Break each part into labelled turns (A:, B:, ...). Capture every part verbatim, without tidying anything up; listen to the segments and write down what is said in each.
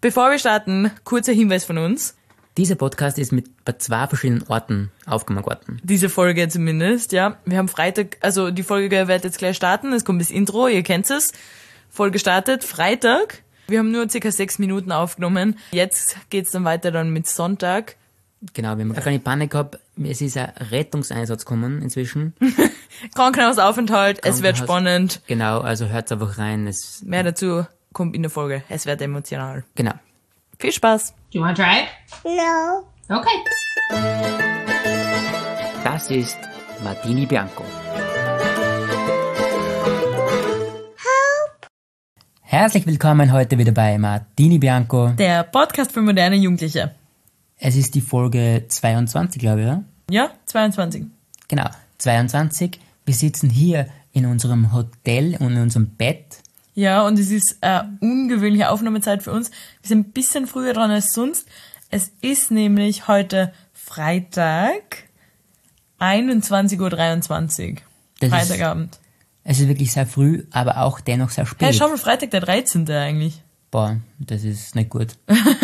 A: Bevor wir starten, kurzer Hinweis von uns.
B: Dieser Podcast ist mit bei zwei verschiedenen Orten aufgenommen worden.
A: Diese Folge zumindest, ja. Wir haben Freitag, also die Folge wird jetzt gleich starten, es kommt das Intro, ihr kennt es. Folge startet, Freitag. Wir haben nur circa sechs Minuten aufgenommen. Jetzt geht's dann weiter dann mit Sonntag.
B: Genau, wir haben keine Panik gehabt. Es ist ein Rettungseinsatz gekommen inzwischen.
A: Krankenhausaufenthalt, es wird spannend.
B: Genau, also hört's einfach rein. Es
A: Mehr dazu kommt in der Folge. Es wird emotional.
B: Genau.
A: Viel Spaß.
C: Do you want to try it?
D: No.
C: Okay.
B: Das ist Martini Bianco. Herzlich willkommen heute wieder bei Martini Bianco.
A: Der Podcast für moderne Jugendliche.
B: Es ist die Folge zweiundzwanzig, glaube ich, oder?
A: Ja, zweiundzwanzig.
B: Genau, zweiundzwanzig. Wir sitzen hier in unserem Hotel und in unserem Bett.
A: Ja, und es ist eine ungewöhnliche Aufnahmezeit für uns. Wir sind ein bisschen früher dran als sonst. Es ist nämlich heute Freitag, einundzwanzig Uhr dreiundzwanzig.
B: Das
A: Freitagabend.
B: Ist, es ist wirklich sehr früh, aber auch dennoch sehr spät.
A: Hey, schau mal, Freitag der dreizehnte eigentlich.
B: Boah, das ist nicht gut.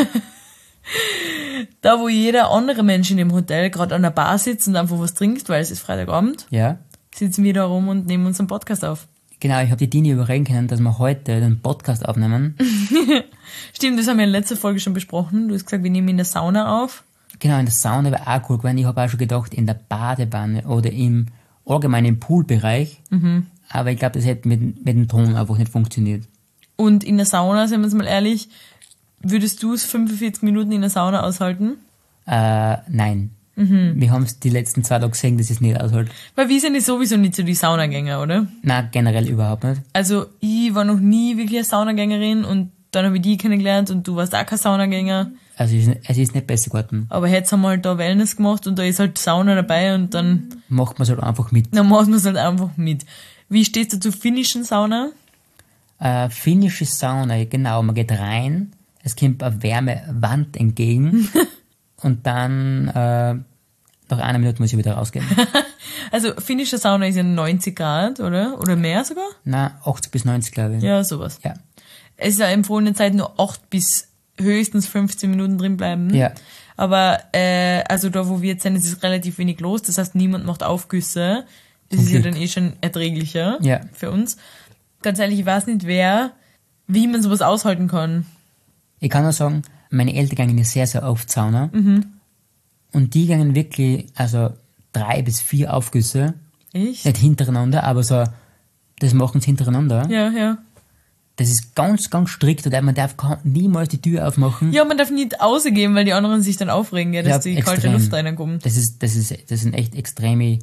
A: Da, wo jeder andere Mensch in dem Hotel gerade an der Bar sitzt und einfach was trinkt, weil es ist Freitagabend,
B: Ja.
A: sitzen wir da rum und nehmen uns einen Podcast auf.
B: Genau, ich habe die Dini überreden können, dass wir heute den Podcast aufnehmen.
A: Stimmt, das haben wir in der letzten Folge schon besprochen. Du hast gesagt, wir nehmen in der Sauna auf.
B: Genau, in der Sauna wäre auch cool gewesen. Ich habe auch schon gedacht, in der Badewanne oder im allgemeinen Poolbereich. Mhm. Aber ich glaube, das hätte mit, mit dem Ton einfach nicht funktioniert.
A: Und in der Sauna, seien wir uns mal ehrlich, würdest du es fünfundvierzig Minuten in der Sauna aushalten?
B: Äh, nein. Mhm. Wir haben es die letzten zwei Tage gesehen, dass es nicht aushält.
A: Weil wir sind ja sowieso nicht so die Saunagänger, oder?
B: Nein, generell überhaupt nicht.
A: Also ich war noch nie wirklich eine Saunagängerin und dann habe ich die kennengelernt und du warst auch kein Saunagänger.
B: Also es ist, es ist nicht besser geworden.
A: Aber jetzt haben wir halt da Wellness gemacht und da ist halt Sauna dabei und dann
B: macht man es halt einfach mit.
A: Dann macht man es halt einfach mit. Wie stehst du zur finnischen Sauna?
B: Äh, finnische Sauna, genau. Man geht rein, es kommt eine Wärmewand entgegen und dann äh, nach einer Minute muss ich wieder rausgehen.
A: Also finnische Sauna ist ja neunzig Grad, oder? Oder mehr sogar?
B: Nein, achtzig bis neunzig, glaube ich.
A: Ja, sowas.
B: Ja.
A: Es ist ja empfohlene Zeit nur acht bis höchstens fünfzehn Minuten drin bleiben.
B: Ja.
A: Aber äh, also da, wo wir jetzt sind, ist es relativ wenig los. Das heißt, niemand macht Aufgüsse. Das
B: Zum
A: ist ja
B: Glück.
A: dann eh schon erträglicher
B: Ja.
A: für uns. Ganz ehrlich, ich weiß nicht, wer, wie man sowas aushalten kann.
B: Ich kann nur sagen, meine Eltern gehen sehr, sehr oft Sauna.
A: Mhm.
B: Und die gehen wirklich, also drei bis vier Aufgüsse.
A: Echt?
B: Nicht hintereinander, aber so, das machen sie hintereinander.
A: Ja, ja.
B: Das ist ganz, ganz strikt und man darf ka- niemals die Tür aufmachen.
A: Ja, man darf nicht rausgehen, weil die anderen sich dann aufregen, ja, dass
B: Ja,
A: die kalte
B: extrem.
A: Luft reinkommt.
B: Das ist, das ist, das sind echt extreme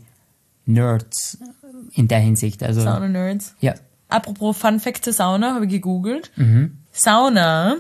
B: Nerds in der Hinsicht. Also,
A: Sauna-Nerds.
B: ja.
A: Apropos Fun Fact zur Sauna, habe ich gegoogelt.
B: Mhm.
A: Sauna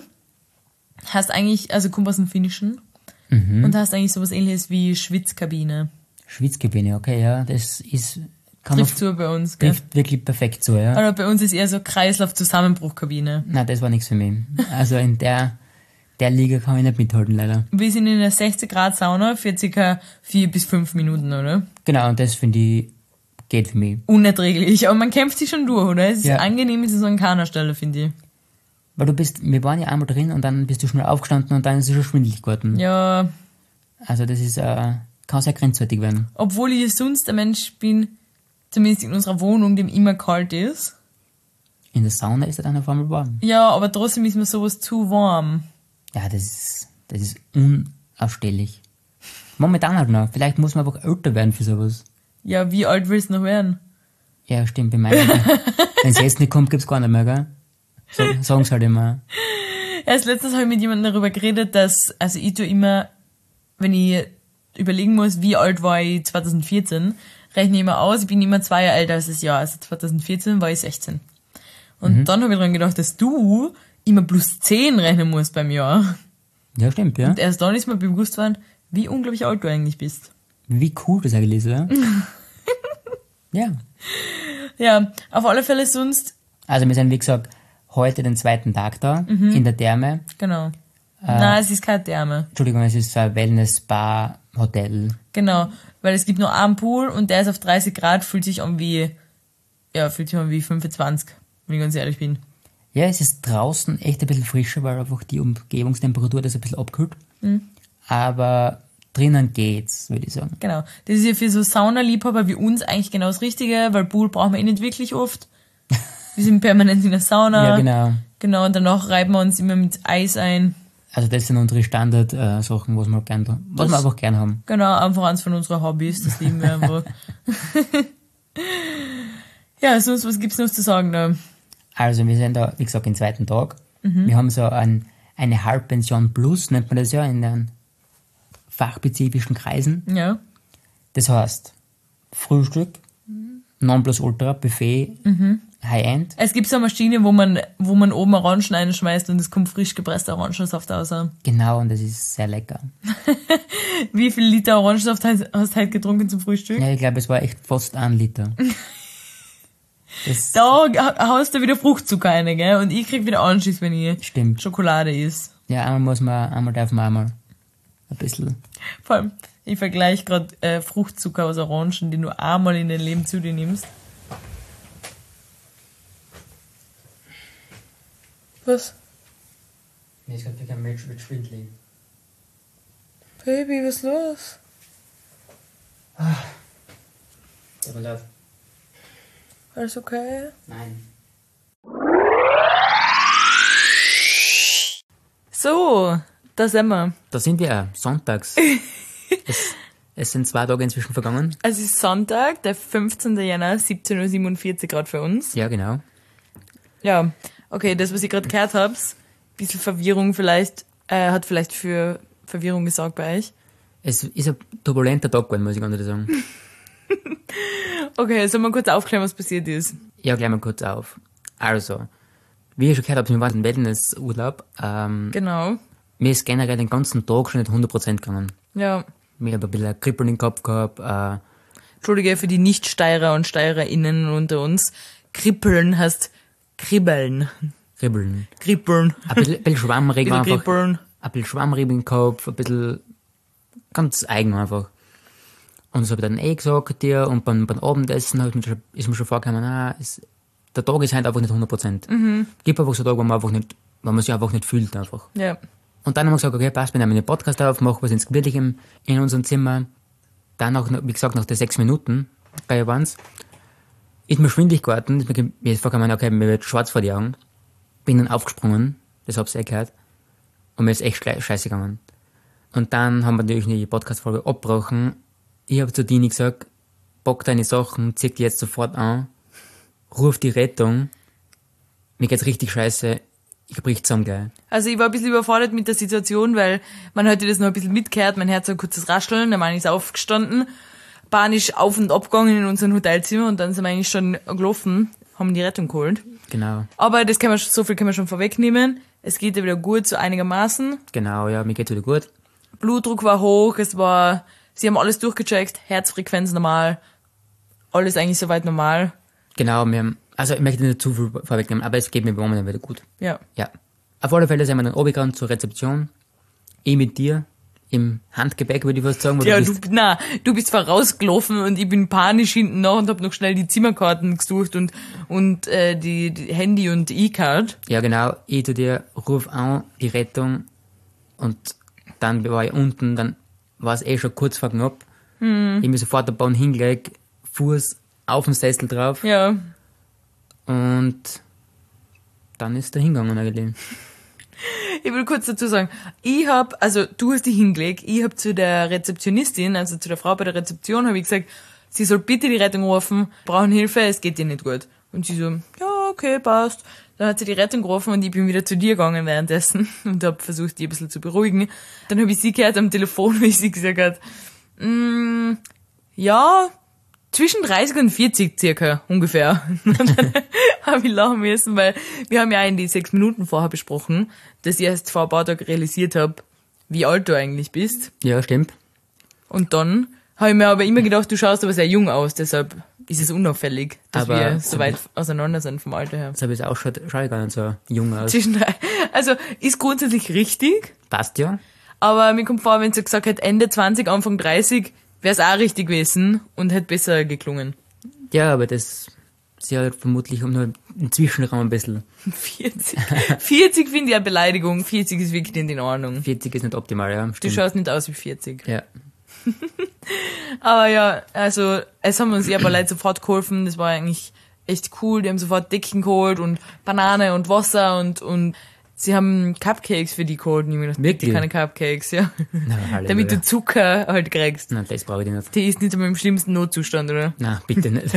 A: heißt eigentlich, also kommt aus dem Finnischen
B: Mhm.
A: und heißt eigentlich sowas ähnliches wie Schwitzkabine.
B: Schwitzkabine, okay, ja, das ist, kann
A: Trifft
B: man,
A: zu bei uns, gell?
B: trifft wirklich perfekt so, ja.
A: Aber bei uns ist eher so Kreislauf-Zusammenbruchkabine.
B: Nein, das war nichts für mich. Also in der, der Liga kann ich nicht mithalten, leider.
A: Wir sind in einer sechzig Grad Sauna für circa vier bis fünf Minuten, oder?
B: Genau, und das finde ich, geht für mich.
A: Unerträglich, aber man kämpft sich schon durch, oder? Es ist
B: Ja.
A: angenehm, es ist so an keiner Stelle, finde ich.
B: Weil du bist, wir waren ja einmal drin und dann bist du schnell aufgestanden und dann ist es schon schwindelig geworden.
A: Ja,
B: Also das ist, äh, kann sehr grenzwertig werden.
A: obwohl ich sonst ein Mensch bin, zumindest in unserer Wohnung, dem immer kalt ist.
B: In der Sauna ist er dann auf einmal warm.
A: Ja, aber trotzdem ist mir sowas zu warm.
B: Ja, das ist, das ist unausstehlich. Momentan halt noch. Vielleicht muss man einfach älter werden für sowas.
A: Ja, wie alt willst du noch werden?
B: Ja, stimmt, bei meinen. Wenn es jetzt nicht kommt, gibt's gar nicht mehr, gell? So, sagen's halt immer.
A: Erst letztens habe ich mit jemandem darüber geredet, dass, also ich tue immer, wenn ich überlegen muss, wie alt war ich zwanzig vierzehn, rechne ich immer aus, ich bin immer zwei Jahre älter als das Jahr. Also zwanzig vierzehn war ich sechzehn. Und
B: Mhm.
A: dann habe ich dran gedacht, dass du immer plus zehn rechnen musst beim Jahr.
B: Ja, stimmt, ja.
A: Und erst dann ist mir bewusst worden, wie unglaublich alt du eigentlich bist.
B: Wie cool das eigentlich ist, ja? Ja.
A: Ja, auf alle Fälle sonst,
B: Also wir sind, wie gesagt, heute den zweiten Tag da,
A: Mhm.
B: in der Therme.
A: genau. Nein, es ist keine Therme.
B: Entschuldigung, es ist so ein Wellness-Spa-Hotel.
A: Genau, weil es gibt nur einen Pool und der ist auf dreißig Grad, fühlt sich an wie, ja, fühlt sich an wie fünfundzwanzig, wenn ich ganz ehrlich bin.
B: Ja, es ist draußen echt ein bisschen frischer, weil einfach die Umgebungstemperatur das ein bisschen abkühlt. Mhm. Aber drinnen geht's, würde ich sagen.
A: Genau. Das ist ja für so Saunaliebhaber wie uns eigentlich genau das Richtige, weil Pool brauchen wir eh nicht wirklich oft. Wir sind permanent in der Sauna.
B: Ja, genau.
A: Genau, und danach reiben wir uns immer mit Eis ein.
B: Also das sind unsere Standard-Sachen, was wir gern, was wir einfach gern haben.
A: Genau, einfach eins von unseren Hobbys, das lieben wir einfach. Ja, sonst, was gibt's noch zu sagen da?
B: Also wir sind da, wie gesagt, den zweiten Tag. Mhm. Wir haben so ein, eine Halbpension Plus, nennt man das ja in den fachspezifischen Kreisen.
A: Ja.
B: Das heißt, Frühstück, Nonplusultra, Buffet, mhm. High-End.
A: Es gibt so eine Maschine, wo man, wo man oben Orangen reinschmeißt und es kommt frisch gepresster Orangensaft raus.
B: Genau, und das ist sehr lecker.
A: Wie viel Liter Orangensaft hast du heute getrunken zum Frühstück?
B: Ja, ich glaube, es war echt fast ein Liter. Das
A: da haust du wieder Fruchtzucker rein, gell? Und ich krieg wieder Anschiss, wenn ich
B: stimmt.
A: Schokolade isst.
B: Ja, einmal muss man, einmal darf man einmal ein bisschen.
A: Vor allem, ich vergleiche gerade äh, Fruchtzucker aus Orangen, die du einmal in dein Leben zu dir nimmst. Was?
B: Nee, ich glaube, ich kann mit schwindelig.
A: Baby, was ist los?
B: Ah. Aber laut.
A: Alles okay?
B: Nein.
A: So, da sind wir.
B: Da sind wir, sonntags. es, es sind zwei Tage inzwischen vergangen.
A: Es ist Sonntag, der fünfzehnten Jänner, siebzehn Uhr siebenundvierzig Grad für uns.
B: Ja, genau.
A: Ja, okay, das, was ich gerade gehört habe, bisschen Verwirrung vielleicht, äh, hat vielleicht für Verwirrung gesorgt bei euch.
B: Es ist ein turbulenter Tag geworden, muss ich ganz ehrlich sagen.
A: Okay, sollen wir kurz aufklären, was passiert ist?
B: Ja, gleich mal kurz auf. Also, wie ich schon gehört habe, wir waren im Wellnessurlaub. Ähm,
A: genau.
B: Mir ist generell den ganzen Tag schon nicht hundert Prozent gegangen.
A: Ja.
B: Mir habe ein bisschen ein Kribbeln im Kopf gehabt. Äh,
A: Entschuldige für die Nicht-Steirer und SteirerInnen unter uns. Kribbeln heißt kribbeln.
B: Kribbeln.
A: Kribbeln.
B: Ein bisschen, ein bisschen schwammrig
A: Bisschen
B: einfach.
A: kribbeln.
B: Ein bisschen schwammrig im Kopf, ein bisschen ganz eigen einfach. Und das habe ich dann eh gesagt dir, und beim, beim Abendessen halt mir, ist mir schon vorgekommen, ah, es, der Tag ist halt einfach nicht hundert Prozent. Mhm. Gibt einfach so Tage, wo man einfach nicht, wo man sich einfach nicht fühlt einfach.
A: Ja.
B: Und dann haben wir gesagt, okay, passt, wir nehmen einen Podcast auf, machen was ins Gemütlichem in unserem Zimmer. Dann auch, wie gesagt, nach den sechs Minuten, bei waren's, ist mir schwindelig geworden, ist mir, mir ist vorgekommen, okay, mir wird schwarz vor die Augen. Bin dann aufgesprungen, das hab's eh gehört. Und mir ist echt scheiße gegangen. Und dann haben wir natürlich die Podcast-Folge abgebrochen. Ich habe zu Dini gesagt, pack deine Sachen, zieh die jetzt sofort an, ruf die Rettung, mir geht's richtig scheiße, ich brich zusammen gleich.
A: Also ich war ein bisschen überfordert mit der Situation, weil man heute das noch ein bisschen mitgehört, mein Herz hat ein kurzes Rascheln, der Mann ist aufgestanden, panisch auf und abgegangen in unserem Hotelzimmer und dann sind wir eigentlich schon gelaufen, haben die Rettung geholt.
B: Genau.
A: Aber das kann man, so viel können wir schon vorwegnehmen, es geht ja wieder gut, so einigermaßen.
B: Genau, ja, mir geht's wieder gut.
A: Blutdruck war hoch, es war... Sie haben alles durchgecheckt, Herzfrequenz normal, alles eigentlich soweit normal.
B: Genau, wir haben, also ich möchte nicht zu viel vorwegnehmen, aber es geht mir momentan wieder gut.
A: Ja.
B: Ja. Auf alle Fälle sind wir dann runtergegangen zur Rezeption. Ich mit dir, im Handgepäck, würde ich fast sagen.
A: Ja,
B: du,
A: du, na, du bist vorausgelaufen und ich bin panisch hinten nach und hab noch schnell die Zimmerkarten gesucht und, und äh, die, die Handy und E-Card.
B: Ja, genau, ich zu dir, ruf an, die Rettung, und dann war ich unten, dann war es eh schon kurz vor knapp. Mhm. Ich mir sofort den Bahn hingelegt, Fuß auf den Sessel drauf.
A: Ja.
B: Und dann ist er hingegangen eigentlich.
A: Ich will kurz dazu sagen, ich hab, also du hast dich hingelegt, ich hab zu der Rezeptionistin, also zu der Frau bei der Rezeption, habe ich gesagt, sie soll bitte die Rettung rufen, brauchen Hilfe, es geht ihr nicht gut. Und sie so, ja, okay, passt. Dann hat sie die Rettung gerufen und ich bin wieder zu dir gegangen währenddessen und habe versucht, die ein bisschen zu beruhigen. Dann habe ich sie gehört am Telefon, wie sie gesagt hat, mm, ja, zwischen dreißig und vierzig circa, ungefähr. Und dann habe ich lachen müssen, weil wir haben ja in die sechs Minuten vorher besprochen, dass ich erst vor ein paar Tagen realisiert habe, wie alt du eigentlich bist.
B: Ja, stimmt.
A: Und dann habe ich mir aber immer gedacht, du schaust aber sehr jung aus, deshalb ist es unauffällig, dass
B: aber
A: wir so weit auseinander sind vom Alter her.
B: Das habe ich auch schon, schau ich gar nicht so jung aus.
A: Zwischen drei. Also, ist grundsätzlich richtig.
B: Passt ja.
A: Aber mir kommt vor, wenn sie gesagt hätte, Ende zwanzig, Anfang dreißig, wäre es auch richtig gewesen und hätte besser geklungen.
B: Ja, aber das sie hat vermutlich um nur einen Zwischenraum ein bisschen.
A: vierzig. vierzig finde ich eine Beleidigung. vierzig ist wirklich nicht in Ordnung.
B: vierzig ist nicht optimal, ja.
A: Du
B: Stimmt.
A: schaust nicht aus wie vierzig.
B: Ja.
A: Aber ja, also es haben uns eh ein paar Leute sofort geholfen. Das war eigentlich echt cool. Die haben sofort Decken geholt und Banane und Wasser und und sie haben Cupcakes für die geholt. Und ich mir gedacht, bitte
B: Wirklich?
A: keine Cupcakes, ja.
B: Na, Halleluja.
A: Damit du Zucker halt kriegst.
B: Nein, das brauche ich nicht.
A: Die ist nicht einmal im schlimmsten Notzustand, oder?
B: Nein, bitte nicht.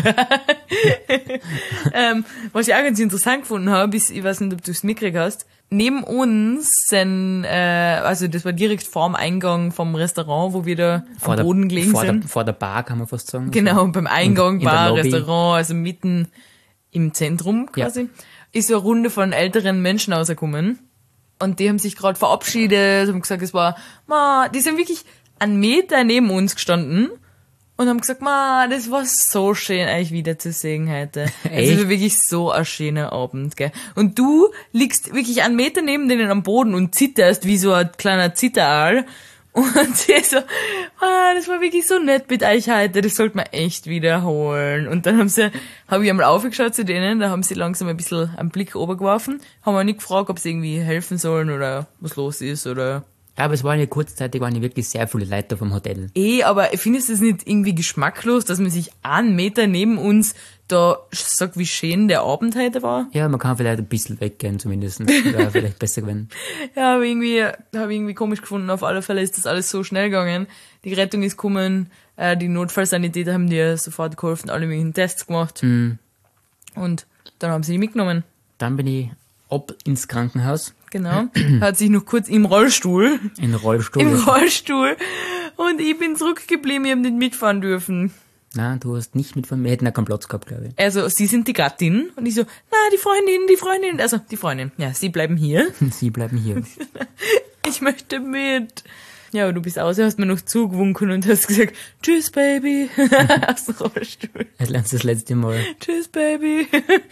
A: ähm, was ich auch ganz interessant gefunden habe, ist, ich weiß nicht, ob du es mitgekriegt hast, neben uns sind, äh, also das war direkt vor dem Eingang vom Restaurant, wo wir da
B: Vor
A: am
B: der,
A: Boden gelegen
B: vor
A: sind.
B: Der, vor der Bar, kann man fast sagen.
A: Genau, beim Eingang,
B: in der
A: Bar,
B: Lobby.
A: Restaurant, also mitten im Zentrum quasi, ist so eine Runde von älteren Menschen rausgekommen. Und die haben sich gerade verabschiedet, haben gesagt, es war, ma, die sind wirklich einen Meter neben uns gestanden und haben gesagt, ma, das war so schön, euch wiederzusehen heute. Es
B: Echt?
A: war wirklich so ein schöner Abend, gell. Und du liegst wirklich einen Meter neben denen am Boden und zitterst wie so ein kleiner Zitteraal. Und sie so, ah, das war wirklich so nett mit euch heute, das sollte man echt wiederholen. Und dann haben sie, habe ich einmal aufgeschaut zu denen, da haben sie langsam ein bisschen einen Blick obergeworfen, haben auch nicht gefragt, ob sie irgendwie helfen sollen oder was los ist oder...
B: Ja, aber es waren ja kurzzeitig waren ja wirklich sehr viele Leute vom Hotel.
A: Eh, aber findest du es nicht irgendwie geschmacklos, dass man sich einen Meter neben uns da sagt, wie schön der Abend heute war?
B: Ja, man kann vielleicht ein bisschen weggehen zumindest. Wäre vielleicht besser gewesen.
A: Ja, aber irgendwie, habe ich irgendwie komisch gefunden. Auf alle Fälle ist das alles so schnell gegangen. Die Rettung ist gekommen, äh, die Notfallsanitäter haben dir sofort geholfen, alle möglichen Tests gemacht.
B: Mhm.
A: Und dann haben sie die mitgenommen.
B: Dann bin ich ab ins Krankenhaus,
A: Genau. Hat sich noch kurz im Rollstuhl,
B: in den Rollstuhl.
A: im Rollstuhl. Und ich bin zurückgeblieben, ich habe nicht mitfahren dürfen.
B: Nein, du hast nicht mitfahren, wir hätten auch keinen Platz gehabt, glaube ich.
A: Also, sie sind die Gattin. Und ich so, na, die Freundin, die Freundin. Also, die Freundin. Ja, sie bleiben hier.
B: Sie bleiben hier.
A: Ich möchte mit. Ja, aber du bist aus, hast mir noch zugewunken und hast gesagt, tschüss, Baby. Aus dem Rollstuhl.
B: Jetzt lernst du das letzte Mal.
A: Tschüss, Baby.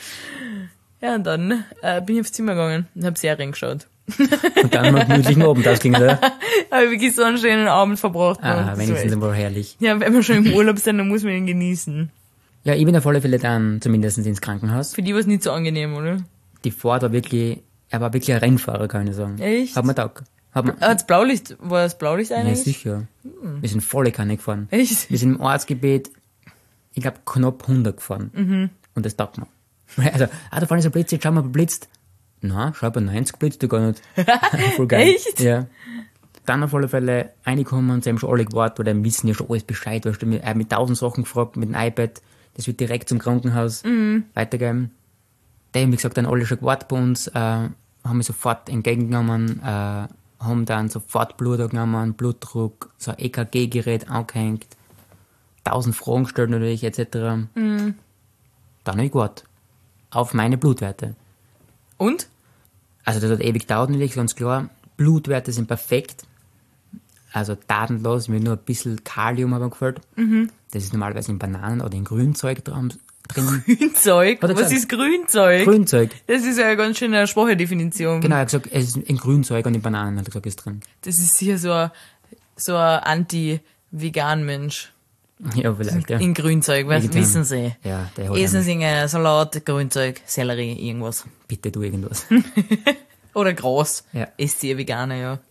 A: Ja, und dann äh, bin ich aufs Zimmer gegangen und hab Serien geschaut.
B: Und dann mal gemütlichen Abend ausklingen, oder?
A: Habe wirklich so einen schönen Abend verbracht.
B: Ah,
A: Das war
B: wenigstens
A: echt-
B: einmal herrlich.
A: Ja, wenn wir schon im Urlaub sind, dann muss man ihn genießen.
B: Ja, ich bin auf alle Fälle dann zumindest ins Krankenhaus.
A: Für die war es nicht so angenehm, oder?
B: Die Fahrt war wirklich, er war wirklich ein Rennfahrer, kann ich sagen.
A: Echt?
B: Hat mir taugt. Hat mir,
A: Ah, das Blaulicht, war das Blaulicht
B: ja,
A: eigentlich?
B: sicher. Wir sind volle Kanne gefahren.
A: Echt?
B: Wir sind im Ortsgebiet, ich glaube, knapp hundert gefahren.
A: Mhm.
B: Und das taugt mir. Also, ah, da vorne ist ein Blitz, jetzt schauen wir mal blitzt. Na, schau, bei neunzig blitzt du gar nicht. Voll geil.
A: Echt?
B: Ja. Dann auf alle Fälle reingekommen und sie haben schon alle gewartet, weil die wissen ja schon alles Bescheid. Weißt du, mit, äh, mit tausend Sachen gefragt, mit dem iPad. Das wird direkt zum Krankenhaus
A: Mhm.
B: weitergeben. Die haben, wie gesagt, dann alle schon gewartet bei uns, äh, haben mich sofort entgegengenommen, äh, haben dann sofort Blut genommen, Blutdruck, so ein E K G-Gerät angehängt, tausend Fragen gestellt natürlich, et cetera.
A: Mhm.
B: Dann habe ich gewartet. Auf meine Blutwerte.
A: Und?
B: Also das hat ewig gedauert natürlich, ganz klar. Blutwerte sind perfekt. Also tatenlos, mir nur ein bisschen Kalium haben gefällt.
A: Mhm.
B: Das ist normalerweise in Bananen oder in Grünzeug dran- drin.
A: Grünzeug?
B: Hat er
A: Was
B: gesagt?
A: ist Grünzeug?
B: Grünzeug.
A: Das ist ja eine ganz schöne schwache Definition.
B: Genau, er hat gesagt, es ist in Grünzeug und in Bananen, hat er gesagt, ist drin.
A: Das ist sicher so ein, so ein Anti-Vegan-Mensch.
B: Ja, vielleicht, ja.
A: In Grünzeug, was
B: Vegetan.
A: wissen Sie?
B: Ja, der hat
A: Essen
B: einen,
A: Sie einen Salat, Grünzeug, Sellerie, irgendwas.
B: bitte du irgendwas.
A: Oder Gras.
B: Ja.
A: Esst ihr Veganer, ja.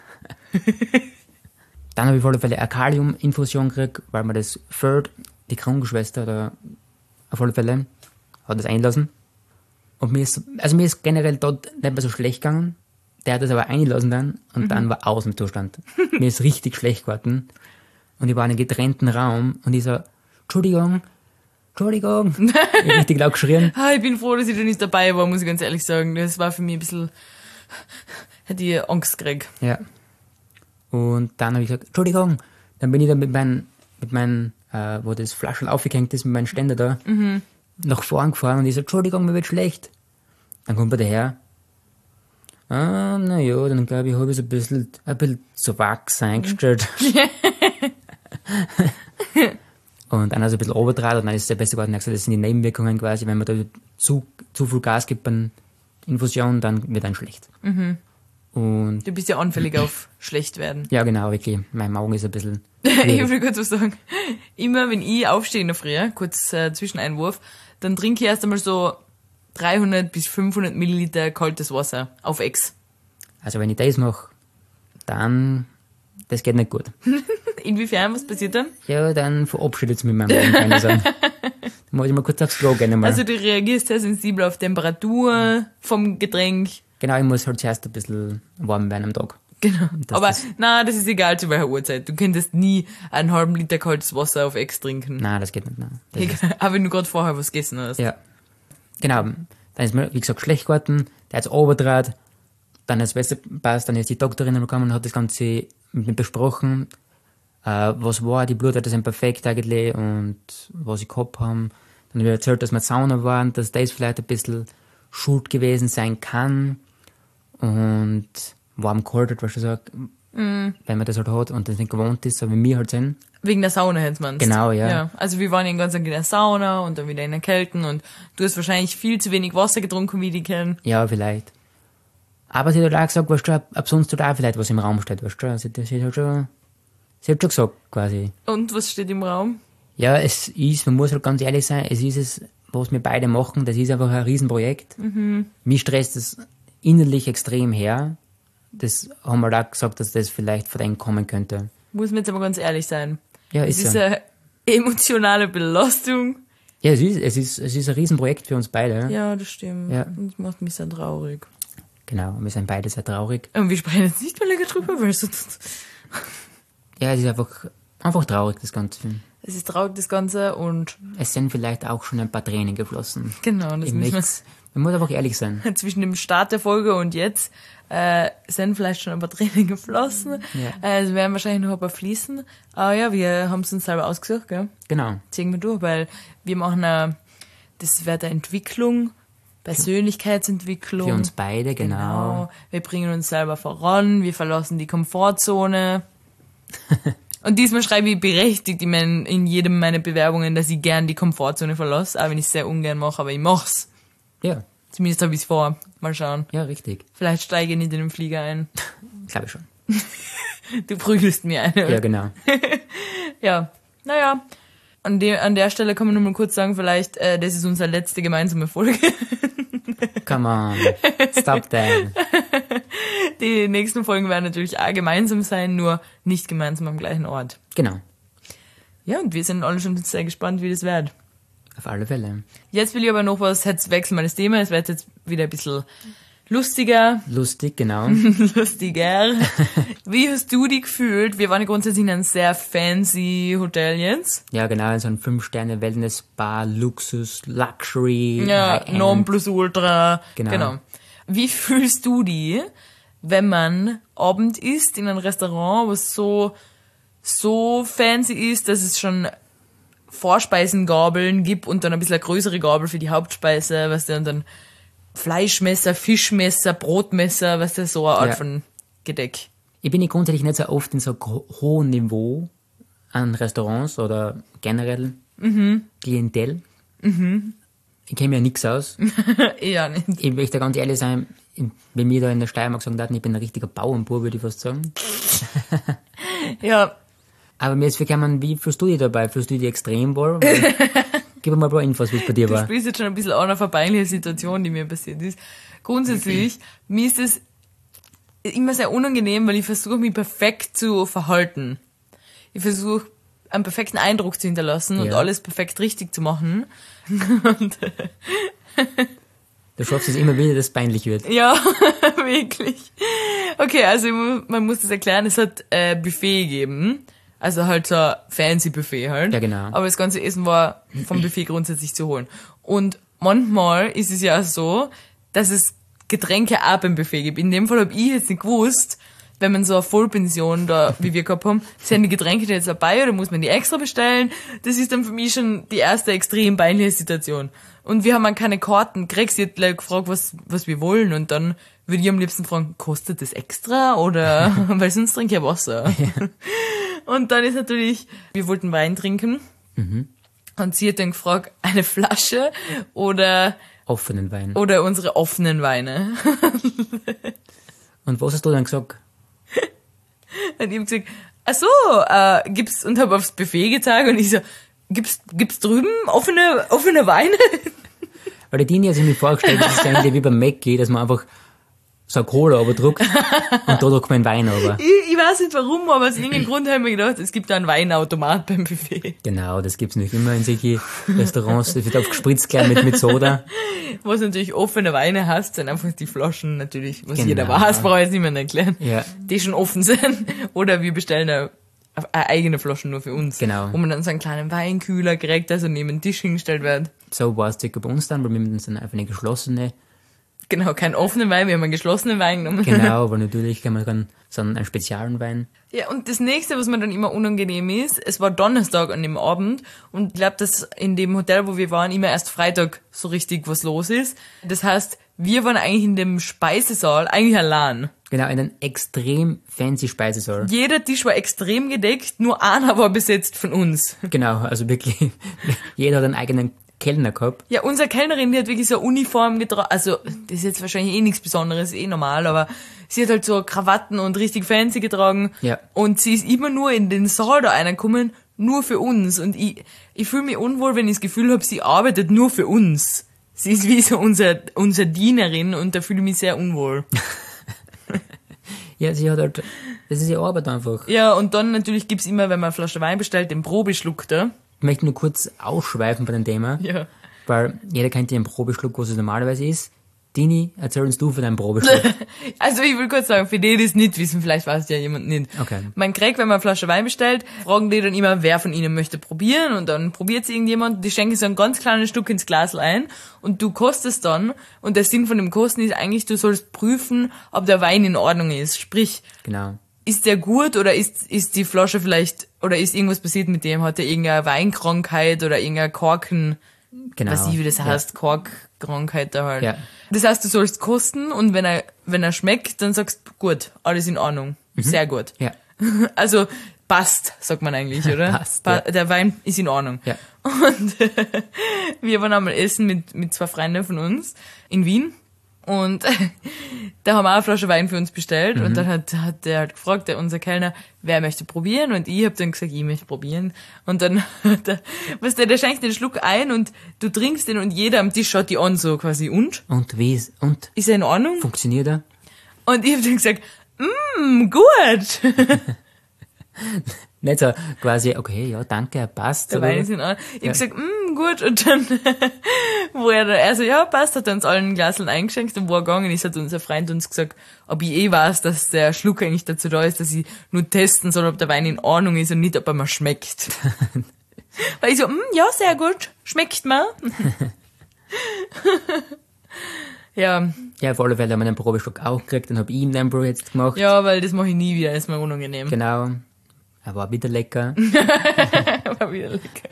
B: Dann habe ich auf alle Fälle eine Kaliuminfusion gekriegt, weil mir das fehlt. Die Krankenschwester, da auf alle Fälle, hat das einlassen. Und mir ist, also mir ist generell dort nicht mehr so schlecht gegangen. Der hat das aber einlassen dann und dann war aus dem Zustand. Mir ist richtig schlecht geworden. Und ich war in einem getrennten Raum und ich so, Entschuldigung, Entschuldigung. Ich hab richtig laut geschrien.
A: Ah, ich bin froh, dass ich da nicht dabei war, muss ich ganz ehrlich sagen. Das war für mich ein bisschen, hätte ich Angst gekriegt.
B: Ja. Und dann habe ich gesagt, Entschuldigung. Dann bin ich da mit meinem, mit meinem, äh, wo das Flaschel aufgehängt ist, mit meinem Ständer da,
A: Mhm.
B: nach vorn gefahren und ich so, Entschuldigung, mir wird schlecht. Dann kommt er daher. Ah, na ja, dann glaube ich, habe ich so ein bisschen, ein bisschen zu Wachs eingestellt. Und dann hat er ein bisschen runtergetragen und dann ist es ja besser geworden. Er hat gesagt, das sind die Nebenwirkungen quasi, wenn man da zu, zu viel Gas gibt bei Infusion, dann wird dann schlecht. Und
A: Du bist ja anfällig auf schlecht werden.
B: ja, genau, wirklich. Mein Magen ist ein bisschen...
A: Ich will kurz was sagen. Immer wenn ich aufstehe in der Früh, kurz äh, Zwischeneinwurf, dann trinke ich erst einmal so dreihundert bis fünfhundert Milliliter kaltes Wasser auf Ex.
B: Also wenn ich das mache, dann... Das geht nicht gut.
A: Inwiefern, was passiert dann?
B: Ja, dann verabschiedet es mich mit meinem Magen, kann ich sagen. Dann muss ich mal kurz aufs Klo gehen. Mal.
A: Also du reagierst sehr sensibel auf Temperatur vom Getränk.
B: Genau, ich muss halt zuerst ein bisschen warm werden am Tag.
A: Genau.
B: Das-
A: Aber
B: das-
A: na, das ist egal zu welcher Uhrzeit. Du könntest nie einen halben Liter kaltes Wasser auf Ex trinken.
B: Nein, das geht nicht. Nein. Das ist,
A: Egal. Aber wenn du gerade vorher was gegessen hast.
B: ja. Genau. Dann ist mir, wie gesagt, schlecht geworden. Der hat es runtergedreht. Dann hat es besser gepasst. Dann ist die Doktorin gekommen und hat das Ganze mit mir besprochen. Äh, was war, die Blutwerte sind perfekt eigentlich und was ich gehabt habe. Dann habe ich erzählt, dass wir in der Sauna waren, dass das vielleicht ein bisschen schuld gewesen sein kann. Und warm kalt, was du sagst, mm. wenn man das halt hat und das nicht gewohnt ist, so wie wir halt sind.
A: Wegen der Sauna jetzt meinst du?
B: Genau, ja.
A: ja. Also wir waren den ganzen Tag in der Sauna und dann wieder in der Kälte und du hast wahrscheinlich viel zu wenig Wasser getrunken, wie die kennen.
B: Ja, vielleicht. Aber sie hat halt auch gesagt, weißt du, ab sonst tut auch vielleicht was im Raum steht, weißt du. Also das ist halt schon, sie hat schon gesagt, quasi.
A: Und was steht im Raum?
B: Ja, es ist, man muss halt ganz ehrlich sein, es ist es, was wir beide machen, das ist einfach ein Riesenprojekt. Mhm. Mich stresst es innerlich extrem her. Das haben wir auch gesagt, dass das vielleicht von denen kommen könnte.
A: Muss man jetzt aber ganz ehrlich sein.
B: Ja,
A: Es
B: ist
A: ist
B: so.
A: eine emotionale Belastung.
B: Ja, es ist, es ist, es ist ein Riesenprojekt für uns beide.
A: Ja, das stimmt.
B: Ja.
A: Und das macht mich sehr traurig.
B: Genau, wir sind beide sehr traurig.
A: Und wir sprechen jetzt nicht mehr länger drüber, weil es,
B: Ja, es ist einfach, einfach traurig, das Ganze.
A: es ist traurig, das Ganze. Und
B: Es sind vielleicht auch schon ein paar Tränen geflossen.
A: genau, das
B: Ich
A: müssen wir
B: möcht's- Man muss einfach ehrlich sein.
A: zwischen dem Start der Folge und jetzt äh, sind vielleicht schon ein paar Tränen geflossen.
B: Ja.
A: Äh, es werden wahrscheinlich noch ein paar fließen. Aber ja, wir haben es uns selber ausgesucht, gell?
B: Genau.
A: Ziehen wir durch, weil wir machen eine, das wird eine Entwicklung, Persönlichkeitsentwicklung.
B: Für uns beide, genau.
A: Wir bringen uns selber voran, wir verlassen die Komfortzone. Und diesmal schreibe ich berechtigt in, mein, in jedem meiner Bewerbungen, dass ich gern die Komfortzone verlasse, auch wenn ich es sehr ungern mache, aber ich mach's.
B: Ja,
A: Zumindest habe ich es vor. Mal schauen.
B: ja, richtig.
A: Vielleicht steige ich nicht in den Flieger ein.
B: Glaube ich schon.
A: Du prügelst mir eine.
B: Ja, genau.
A: Ja, naja. An, de an der Stelle kann man nur mal kurz sagen, vielleicht, äh, das ist unsere letzte gemeinsame Folge.
B: Come on. Stop that.
A: Die nächsten Folgen werden natürlich auch gemeinsam sein, nur nicht gemeinsam am gleichen Ort.
B: Genau.
A: Ja, und wir sind alle schon sehr gespannt, wie das wird.
B: Auf alle Fälle.
A: Jetzt will ich aber noch was, jetzt wechseln wir das Thema, es wird jetzt wieder ein bisschen lustiger,
B: Lustig, genau.
A: lustiger. Wie hast du dich gefühlt? Wir waren ja grundsätzlich in einem sehr fancy Hotel jetzt.
B: Ja, genau. In so einem fünf-Sterne-Wellness-Bar, Luxus, Luxury.
A: Ja,
B: High-End.
A: Nonplusultra.
B: Genau.
A: genau. Wie fühlst du dich, wenn man Abend isst in einem Restaurant, was so, so fancy ist, dass es schon Vorspeisengabeln gibt und dann ein bisschen eine größere Gabel für die Hauptspeise, was du, und dann Fleischmesser, Fischmesser, Brotmesser, was du, so eine Art
B: Ja.
A: von Gedeck.
B: Ich bin ja grundsätzlich nicht so oft in so gro- hohem Niveau an Restaurants oder generell Klientel. Ich kenne mir ja nichts aus.
A: Eher nicht.
B: Ich möchte ganz ehrlich sein, ich- wenn mir da in der Steiermark sagen würden, ich bin ein richtiger Bauernbub, würde ich fast sagen.
A: Ja,
B: Aber mir ist gekommen, wie fühlst du dich dabei? Fühlst du dich extrem wohl? Gib mir mal ein paar Infos, wie es bei dir
A: du
B: war.
A: spielst jetzt schon ein bisschen an einer peinlichen Situation, die mir passiert ist. Grundsätzlich, mir ist es immer sehr unangenehm, weil ich versuche, mich perfekt zu verhalten. Ich versuche, einen perfekten Eindruck zu hinterlassen und
B: Ja.
A: alles perfekt richtig zu machen.
B: Du schaffst es immer wieder, dass es peinlich wird.
A: Ja, wirklich. Okay, also ich mu- man muss das erklären, es hat äh, Buffet gegeben. Also halt so ein fancy Buffet halt.
B: Ja, genau.
A: Aber das ganze Essen war vom Buffet grundsätzlich zu holen. Und manchmal ist es ja auch so, dass es Getränke auch beim Buffet gibt. In dem Fall habe ich jetzt nicht gewusst, wenn man so eine Vollpension da, wie wir gehabt haben, sind die Getränke da jetzt dabei oder muss man die extra bestellen? Das ist dann für mich schon die erste extrem peinliche Situation. Und wir haben dann keine Karten gekriegt. Sie hat gleich gefragt, was, was wir wollen. Und dann würde ich am liebsten fragen, kostet das extra? Oder, weil sonst trinke ich ja Wasser. Ja. Und dann ist natürlich, wir wollten Wein trinken.
B: Mhm.
A: Und sie hat dann gefragt, eine Flasche oder,
B: Offenen Wein.
A: oder unsere offenen Weine.
B: Und was hast du dann gesagt?
A: Und ich hab gesagt, ach so, äh, gibt's, und hab aufs Buffet gezeigt und ich so, gibt's, gibt's drüben offene, offene Weine?
B: Weil die Dini hat sich mir vorgestellt, das ist eigentlich wie beim Mackie, dass man einfach so eine Cola runterdrückt und da drückt man einen Wein runter.
A: Ich, ich weiß nicht warum, aber aus irgendeinem Grund habe ich mir gedacht, es gibt da einen Weinautomat beim Buffet.
B: Genau, das gibt's nicht immer in solchen Restaurants. Das wird aufgespritzt gleich mit, mit Soda.
A: Was natürlich offene Weine hast, sind einfach die Flaschen natürlich, was
B: Genau.
A: jeder weiß, brauche ich jetzt nicht mehr erklären,
B: Ja.
A: die schon offen sind. Oder wir bestellen eine, eine eigene Flasche nur für uns.
B: Genau.
A: Wo man dann so einen kleinen Weinkühler kriegt, der so neben den Tisch hingestellt wird.
B: So war es circa bei uns dann, weil wir haben dann einfach eine geschlossene.
A: Genau, keinen offenen Wein, wir haben einen geschlossenen Wein genommen.
B: Genau, aber natürlich kann man dann so einen speziellen Wein.
A: Ja, und das nächste, was mir dann immer unangenehm ist, es war Donnerstag an dem Abend und ich glaube, dass in dem Hotel, wo wir waren, immer erst Freitag so richtig was los ist. Das heißt, wir waren eigentlich in dem Speisesaal eigentlich allein.
B: Genau, in einem extrem fancy Speisesaal.
A: Jeder Tisch war extrem gedeckt, nur einer war besetzt von uns.
B: Genau, also wirklich, jeder hat einen eigenen Kellner gehabt.
A: Ja, unsere Kellnerin, die hat wirklich so eine Uniform getragen, also das ist jetzt wahrscheinlich eh nichts Besonderes, eh normal, aber sie hat halt so Krawatten und richtig fancy getragen.
B: Ja.
A: Und sie ist immer nur in den Saal da reingekommen, nur für uns. Und ich, ich fühle mich unwohl, wenn ich das Gefühl habe, sie arbeitet nur für uns. Sie ist wie so unser, unsere Dienerin und da fühle ich mich sehr unwohl.
B: Ja, sie hat halt, das ist ihre Arbeit einfach.
A: Ja, und dann natürlich gibt's immer, wenn man eine Flasche Wein bestellt, den Probeschluck da.
B: Ich möchte nur kurz ausschweifen bei dem Thema,
A: Ja.
B: weil jeder kennt ja einen Probeschluck, was es normalerweise ist. Dini, erzähl uns du von deinem Probeschluck.
A: Also ich will kurz sagen, für die, die es nicht wissen, vielleicht weiß es ja jemand nicht.
B: Okay.
A: Man kriegt, wenn man eine Flasche Wein bestellt, fragen die dann immer, wer von ihnen möchte probieren und dann probiert irgendjemand, die schenken so ein ganz kleines Stück ins Glas ein und du kostest dann und der Sinn von dem Kosten ist eigentlich, du sollst prüfen, ob der Wein in Ordnung ist. Sprich,
B: Genau.
A: ist der gut oder ist, ist die Flasche vielleicht, oder ist irgendwas passiert mit dem, hat er irgendeine Weinkrankheit oder irgendeine Korken,
B: Genau.
A: weiß ich, wie das
B: Ja.
A: heißt, Korkkrankheit da halt.
B: Ja.
A: Das heißt, du sollst kosten und wenn er, wenn er schmeckt, dann sagst du, gut, alles in Ordnung. Sehr gut.
B: Ja.
A: Also, passt, sagt man eigentlich, oder?
B: Passt,
A: Pa-
B: ja.
A: Der Wein ist in Ordnung.
B: Ja.
A: Und wir waren einmal essen mit, mit zwei Freunden von uns in Wien. Und da haben wir auch eine Flasche Wein für uns bestellt. Und dann hat, hat der halt gefragt, der, unser Kellner, wer möchte probieren? Und ich hab dann gesagt, ich möchte probieren. Und dann, hat der, weißt du, der schenkt den Schluck ein und du trinkst den und jeder am Tisch schaut die an, so quasi, und?
B: Und wie ist, und?
A: Ist er in Ordnung?
B: Funktioniert er?
A: Und ich hab dann gesagt, mm, gut.
B: Nicht so quasi, okay, ja, danke, er passt.
A: Der
B: oder
A: Wein
B: was?
A: ist in Ordnung. Ich
B: Ja.
A: hab gesagt, mm, gut. Und dann, wo er dann, also ja, passt, hat er uns allen ein Glaseln eingeschenkt und wo er gegangen ist, hat unser Freund uns gesagt, ob ich eh weiß, dass der Schluck eigentlich dazu da ist, dass ich nur testen soll, ob der Wein in Ordnung ist und nicht, ob er mir schmeckt. Weil ich so, mm, ja, sehr gut, schmeckt mir. Ja,
B: Ja, auf alle Fälle haben wir den Probeschluck auch gekriegt, dann hab ich ihm den Bro jetzt gemacht.
A: ja, weil das mache ich nie wieder, ist mir unangenehm.
B: Genau. Er war wieder lecker.
A: War wieder lecker.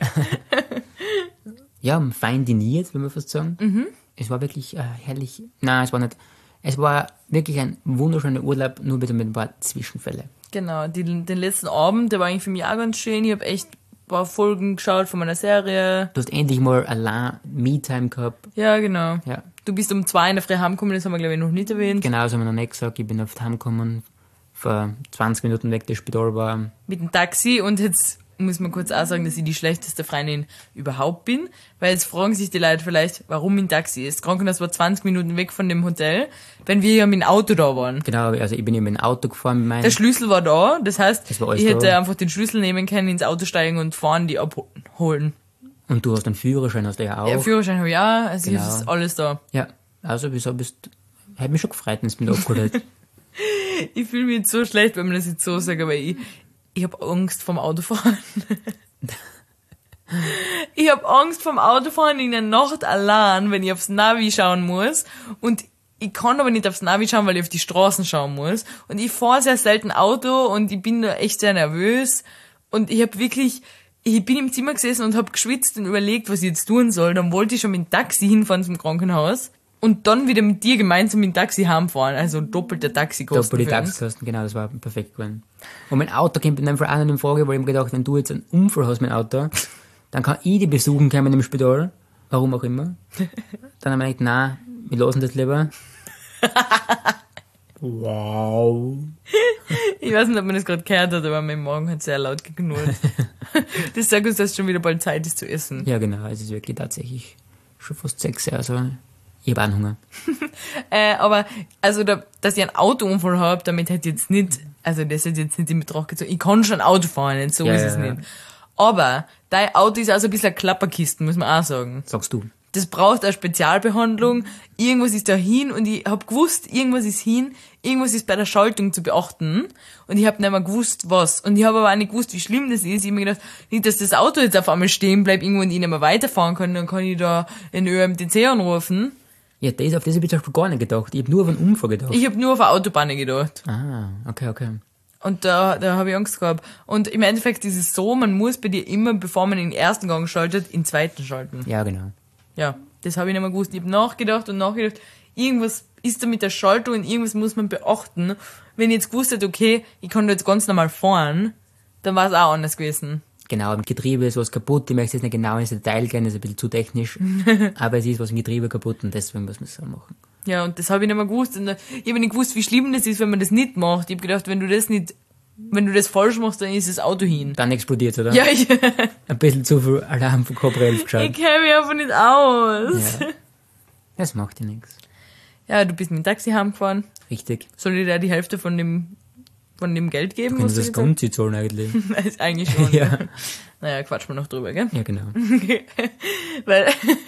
B: Ja, fein diniert, will man fast sagen.
A: Mhm.
B: Es war wirklich äh, herrlich. Nein, es war nicht. Es war wirklich ein wunderschöner Urlaub, nur bitte mit ein paar Zwischenfälle.
A: Genau, die, den letzten Abend, der war eigentlich für mich auch ganz schön. Ich habe echt ein paar Folgen geschaut von meiner Serie.
B: Du hast endlich mal allein Me-Time gehabt.
A: Ja, genau.
B: Ja,
A: Du bist um zwei in der Früh heimgekommen, das haben wir, glaube ich, noch nicht erwähnt.
B: genau, so haben wir noch nicht gesagt. Ich bin oft heimgekommen, vor zwanzig Minuten weg, das Spital war.
A: Mit dem Taxi und jetzt muss man kurz auch sagen, dass ich die schlechteste Freundin überhaupt bin, weil jetzt fragen sich die Leute vielleicht, warum mein Taxi ist. Das Krankenhaus war zwanzig Minuten weg von dem Hotel, wenn wir ja mit dem Auto da waren.
B: Genau, also ich bin eben mit dem Auto gefahren mit meinem.
A: Der Schlüssel war da, das heißt,
B: Das war alles
A: ich hätte
B: da.
A: einfach den Schlüssel nehmen können, ins Auto steigen und fahren, die abholen.
B: Und du hast einen Führerschein, hast du ja auch.
A: Ja, Führerschein habe ich auch, also
B: Genau.
A: ist alles da.
B: Ja, also wieso bist hat mich schon gefreut, wenn du mich abgeholt hast.
A: Ich fühle mich jetzt so schlecht, wenn man das jetzt so sagt, aber ich, ich habe Angst vom Autofahren. Ich habe Angst vom Autofahren in der Nacht allein, wenn ich aufs Navi schauen muss. Und ich kann aber nicht aufs Navi schauen, weil ich auf die Straßen schauen muss. Und ich fahre sehr selten Auto und ich bin da echt sehr nervös. Und ich habe wirklich, ich bin im Zimmer gesessen und habe geschwitzt und überlegt, was ich jetzt tun soll. Dann wollte ich schon mit dem Taxi hinfahren zum Krankenhaus. Und dann wieder mit dir gemeinsam mit dem Taxi heimfahren. Also doppelte Taxikosten
B: Doppelte
A: für uns.
B: Taxikosten, genau, das war perfekt gewesen. Und mein Auto kommt in dem Fall auch noch in Frage, weil ich mir gedacht, wenn du jetzt einen Unfall hast mit dem Auto, dann kann ich dich besuchen kommen im Spital, warum auch immer. Dann haben wir gedacht, nein, wir lassen das lieber. Wow.
A: Ich weiß nicht, ob man das gerade gehört hat, aber mein Magen hat sehr laut geknurrt. Das sagt uns, dass es schon wieder bald Zeit ist zu essen.
B: Ja, genau. Es ist wirklich tatsächlich schon fast sechs, also ich habe auch einen Hunger.
A: Äh, aber, also, da, dass ich einen Autounfall habe, damit hätte ich jetzt nicht, also das hätte ich jetzt nicht in Betracht gezogen. Ich kann schon Auto fahren, nicht? So
B: Ja,
A: ist
B: ja,
A: es
B: ja.
A: nicht. Aber dein Auto ist also ein bisschen eine Klapperkiste, muss man auch sagen.
B: Sagst du.
A: Das braucht eine Spezialbehandlung. Irgendwas ist da hin und ich hab gewusst, irgendwas ist hin, irgendwas ist bei der Schaltung zu beachten und ich hab nicht mehr gewusst, was. Und ich habe aber auch nicht gewusst, wie schlimm das ist. Ich hab mir gedacht, nicht, dass das Auto jetzt auf einmal stehen bleibt, irgendwo und ich nicht mehr weiterfahren kann, dann kann ich da in Ö M T C anrufen.
B: Ja, das, auf das habe ich zum Beispiel gar nicht gedacht. Ich habe nur auf einen Unfall gedacht.
A: Ich hab nur auf eine Autobahn gedacht.
B: Ah, okay, okay.
A: Und da, da habe ich Angst gehabt. Und im Endeffekt ist es so, man muss bei dir immer, bevor man in den ersten Gang schaltet, in den zweiten schalten.
B: Ja, genau.
A: Ja, das habe ich nicht mehr gewusst. Ich habe nachgedacht und nachgedacht, irgendwas ist da mit der Schaltung und irgendwas muss man beachten. Wenn ich jetzt gewusst hätte, okay, ich kann da jetzt ganz normal fahren, dann war es auch anders gewesen.
B: Genau, im Getriebe ist was kaputt. Ich möchte jetzt nicht genau ins Detail gehen, das ist ein bisschen zu technisch. Aber es ist was im Getriebe kaputt und deswegen muss man es so machen.
A: Ja, und das habe ich nicht mehr gewusst. Und ich habe nicht gewusst, wie schlimm das ist, wenn man das nicht macht. Ich habe gedacht, wenn du das nicht, wenn du das falsch machst, dann ist das Auto hin.
B: Dann explodiert oder?
A: Ja, ich,
B: Ein bisschen zu viel Alarm von Cobra elf geschaut.
A: ich kenne mich einfach nicht aus.
B: Ja. Das macht ja nichts.
A: Ja, du bist mit dem Taxi heimgefahren.
B: Richtig.
A: Soll ich dir die Hälfte von dem, von dem Geld geben?
B: Können
A: was
B: Sie das
A: du gesagt
B: Ganze zahlen eigentlich?
A: hast? ist eigentlich schon.
B: Ja.
A: Naja, quatsch mal noch drüber, gell?
B: Ja, genau.
A: Weil,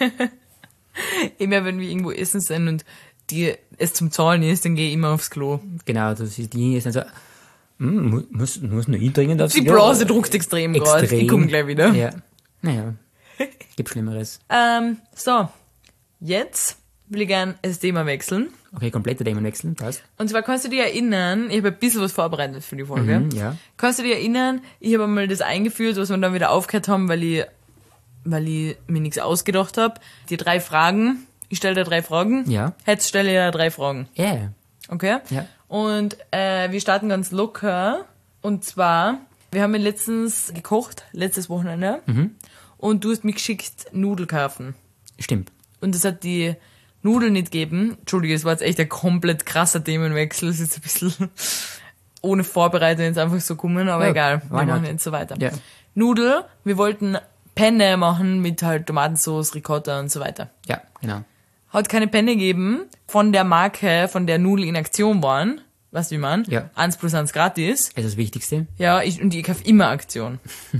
A: immer wenn wir irgendwo essen sind und die, es zum Zahlen ist, dann gehe ich immer aufs Klo.
B: Genau, das ist die ist dann so, hm, mu- muss, muss nur ich dringend aufs
A: Die Blase druckt extrem gerade.
B: Extrem.
A: Ich komme gleich wieder.
B: Ja. Naja. Gibt Schlimmeres.
A: Ähm, so. Jetzt will ich gern das Thema wechseln.
B: Okay, komplette Themenwechsel, passt.
A: Und zwar kannst du dich erinnern, ich habe ein bisschen was vorbereitet für die Folge.
B: Mhm, ja.
A: Kannst du dich erinnern, ich habe einmal das eingeführt, was wir dann wieder aufgehört haben, weil ich, weil ich mir nichts ausgedacht habe. Die drei Fragen. Ich stelle dir drei Fragen.
B: Ja.
A: Jetzt stelle ich dir drei Fragen.
B: Ja. Yeah.
A: Okay?
B: Ja.
A: Und äh, wir starten ganz locker. Und zwar, wir haben ja letztens gekocht, letztes Wochenende.
B: Mhm.
A: Und du hast mir geschickt, Nudeln kaufen.
B: Stimmt.
A: Und es hat die Nudeln nicht gegeben. Entschuldige, es war jetzt echt ein komplett krasser Themenwechsel. Es ist ein bisschen ohne Vorbereitung jetzt einfach so kommen, aber
B: Ja,
A: egal.
B: why
A: Wir machen
B: not?
A: jetzt so weiter.
B: Ja.
A: Nudel, wir wollten Penne machen mit halt Tomatensauce, Ricotta und so weiter.
B: Ja, genau.
A: Hat keine Penne gegeben von der Marke, von der Nudeln in Aktion waren. Weißt du, wie man?
B: Ja.
A: Eins plus eins gratis.
B: Das ist das Wichtigste.
A: Ja, ich, und ich kaufe immer Aktion.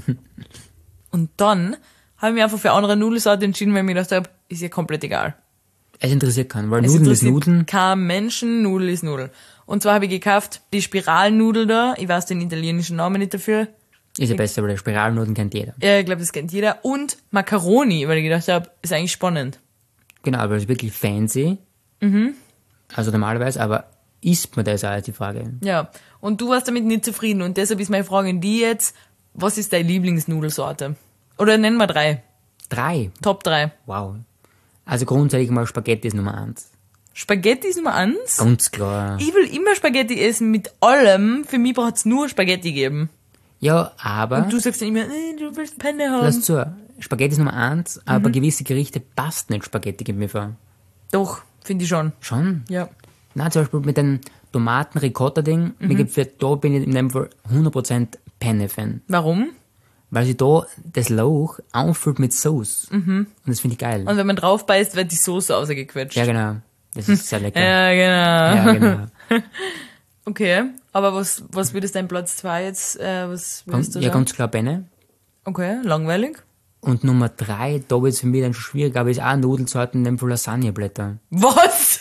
A: Und dann habe ich mich einfach für eine andere Nudelsorte entschieden, weil ich mir gedacht habe, ist ja komplett egal.
B: Es interessiert keinen, weil
A: Es
B: Nudeln ist
A: interessiert
B: Nudeln.
A: kein Menschen, Nudel ist Nudel. Und zwar habe ich gekauft die Spiralnudel da, ich weiß den italienischen Namen nicht dafür.
B: Ist ja besser, weil der Spiralnudeln kennt jeder.
A: Ja, ich glaube, das kennt jeder. Und Macaroni, weil ich gedacht habe, ist eigentlich spannend.
B: Genau, aber es ist wirklich fancy.
A: Mhm.
B: Also normalerweise, aber isst man das auch, ist die Frage.
A: Ja, und du warst damit nicht zufrieden und deshalb ist meine Frage an die jetzt, was ist deine Lieblingsnudelsorte? Oder nennen wir drei.
B: Drei.
A: Top drei.
B: Wow. Also grundsätzlich mal Spaghetti ist Nummer eins.
A: Spaghetti ist Nummer eins.
B: Ganz klar.
A: Ich will immer Spaghetti essen mit allem. Für mich braucht es nur Spaghetti geben.
B: Ja, aber,
A: Und du sagst dann immer, äh, du willst Penne haben.
B: lass zu, Spaghetti ist Nummer eins, aber
A: Mhm.
B: gewisse Gerichte passt nicht Spaghetti, gibt mir vor.
A: Doch, finde ich schon.
B: Schon?
A: Ja.
B: Na, zum Beispiel mit dem Tomaten-Ricotta-Ding,
A: Mhm.
B: mir gibt für, da bin ich in dem Fall hundert Prozent Penne-Fan.
A: Warum?
B: Weil sie da das Lauch auffüllt mit Sauce. Mhm. Und das finde ich geil.
A: Und wenn man drauf beißt, wird die Soße ausgequetscht.
B: Ja, genau. Das ist sehr lecker.
A: Ja, genau.
B: Ja, genau.
A: Okay, aber was, was wird es dein Platz zwei jetzt, äh, was
B: Ganz,
A: würdest du
B: ja,
A: sagen?
B: ganz klar Penne.
A: Okay, langweilig.
B: Und Nummer drei, da wird es für mich dann schon schwierig, aber ist auch Nudelsorten, in dem Fall Lasagneblätter.
A: Was?